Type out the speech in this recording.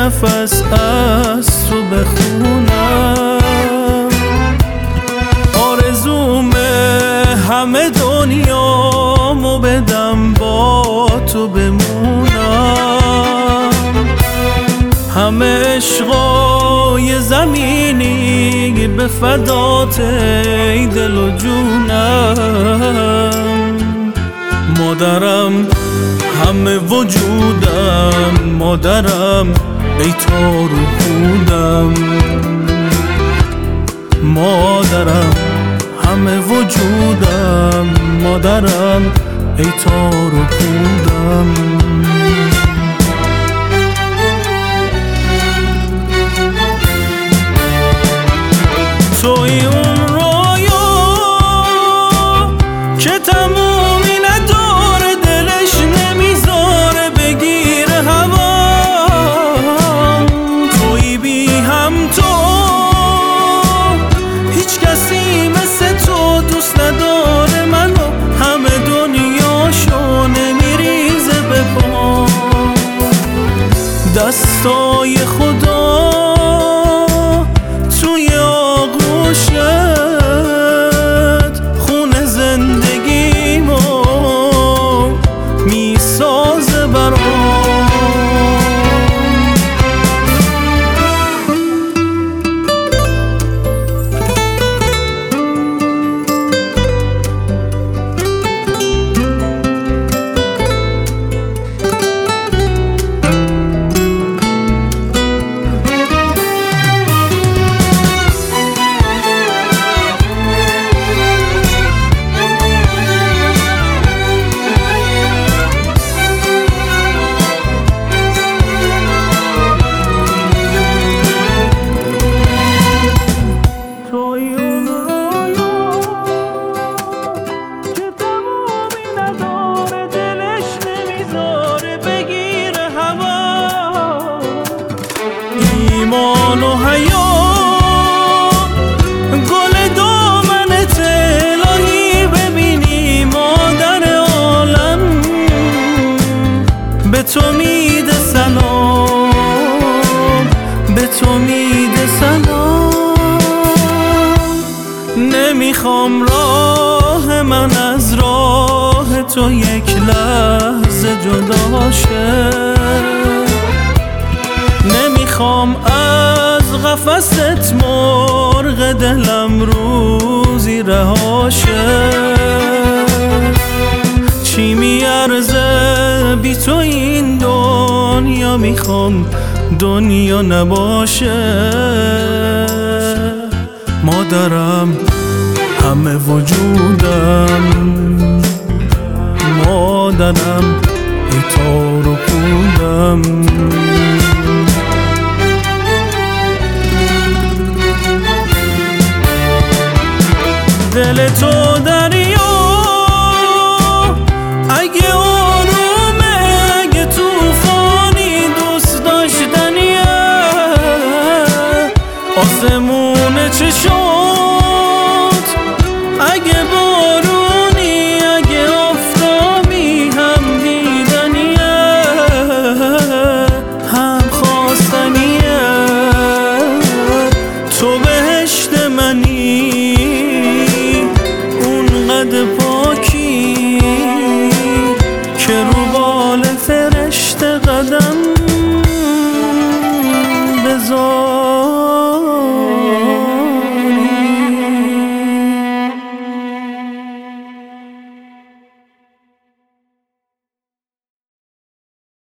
نفس از تو بخونم. آرزومه همه دنیامو بدم با تو بمونم. همه عشقای زمینی به فدات ای دل و جونم. مادرم همه وجودم، مادرم ای تار و پودم. مادرم همه وجودم، مادرم ای تار و پودم. توی اون رویا که تمومی نداره، دلش نمیذاره بگیر هوا. توی بی هم تو هیچ کسی مثل تو دوست نداره منو، همه دنیاشو نمیریزه به پا. دستای خدا توی آغوشت خون زندگیمو میسازه برام. ایمان و حیات گل دامنت الهی ببینی، مادر عالم به تو میده سلام، به تو میده سلام. نمیخوام راه من از راه تو یک لحظه جدا شه. نمیخوام از قفست مرغ دلم روزی رها شه. چی میارزه بی تو این دنیا، میخوام دنیا نباشه. مادرم همه وجودم، مادرم ای تار و پودم.